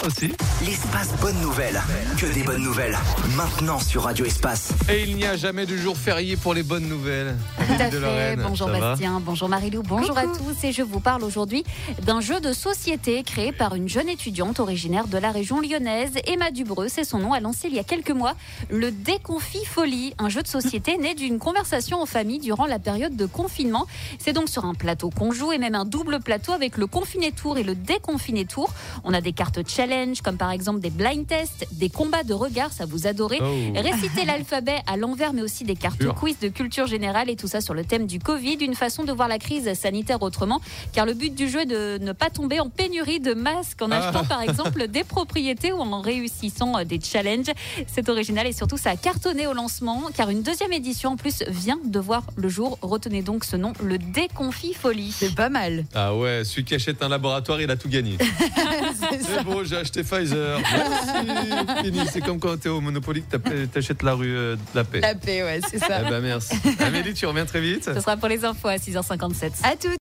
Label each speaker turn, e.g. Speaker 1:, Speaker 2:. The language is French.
Speaker 1: aussi.
Speaker 2: L'espace bonne nouvelle. Que des bonnes nouvelles. Maintenant sur Radio Espace.
Speaker 1: Et il n'y a jamais de jour férié pour les bonnes nouvelles.
Speaker 3: Tout à
Speaker 1: De
Speaker 3: fait.
Speaker 1: Lorraine,
Speaker 3: Bonjour
Speaker 1: ça va?
Speaker 3: Bastien, bonjour Marilou, bonjour à tous. Et je vous parle aujourd'hui d'un jeu de société créé par une jeune étudiante originaire de la région lyonnaise. Emma Dubreux, c'est son nom, a lancé il y a quelques mois le Déconfifolie, un jeu de société né d'une conversation en famille durant la période de confinement. C'est donc sur un plateau qu'on joue et même un double plateau avec le Confiné Tour et le Déconfiné Tour. On a des cartes challenge comme par exemple des blind tests, des combats de regard, ça vous adorez. Réciter l'alphabet à l'envers mais aussi des cartes quiz de culture générale et tout ça sur le thème du Covid, une façon de voir la crise sanitaire autrement, car le but du jeu est de ne pas tomber en pénurie de masques en achetant par exemple des propriétés ou en réussissant des challenges. C'est original et surtout ça a cartonné au lancement, car une deuxième édition en plus vient de voir le jour. Retenez donc ce nom, le Déconfifolie.
Speaker 4: C'est pas mal.
Speaker 1: Ah ouais, celui qui achète un laboratoire, il a tout gagné. C'est bon, j'ai acheté Pfizer. Merci. Fini. C'est comme quand t'es au Monopoly que t'achètes la rue de la paix.
Speaker 4: La paix, ouais, c'est ça.
Speaker 1: Eh ben merci. Amélie, tu reviens très vite.
Speaker 3: Ce sera pour les infos à 6h57.
Speaker 4: À toutes.